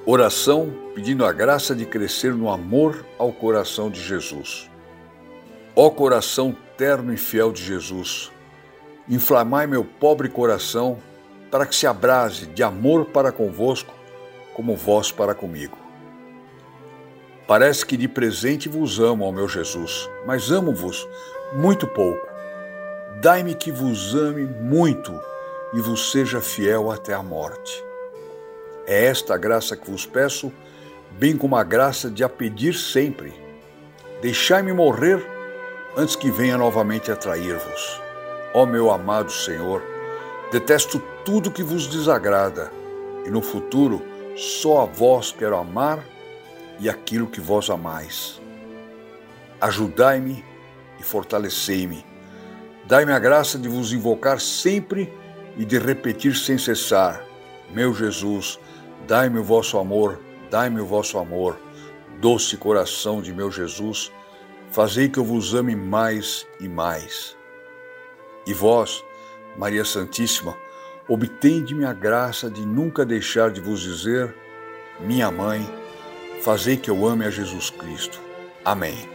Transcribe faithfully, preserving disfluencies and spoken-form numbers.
Oração pedindo a graça de crescer no amor ao coração de Jesus. Ó coração terno e fiel de Jesus, inflamai meu pobre coração para que se abrase de amor para convosco, como vós para comigo. Parece que de presente vos amo, ó meu Jesus, mas amo-vos muito pouco. Dai-me que vos ame muito e vos seja fiel até a morte. É esta a graça que vos peço, bem como a graça de a pedir sempre. Deixai-me morrer antes que venha novamente a trair-vos. Ó meu amado Senhor, detesto tudo que vos desagrada, e no futuro só a vós quero amar e aquilo que vós amais. Ajudai-me e fortalecei-me. Dai-me a graça de vos invocar sempre e de repetir sem cessar: meu Jesus, dai-me o vosso amor, dai-me o vosso amor. Doce coração de meu Jesus, fazei que eu vos ame mais e mais. E vós, Maria Santíssima, obtende-me a graça de nunca deixar de vos dizer: minha mãe, fazei que eu ame a Jesus Cristo. Amém.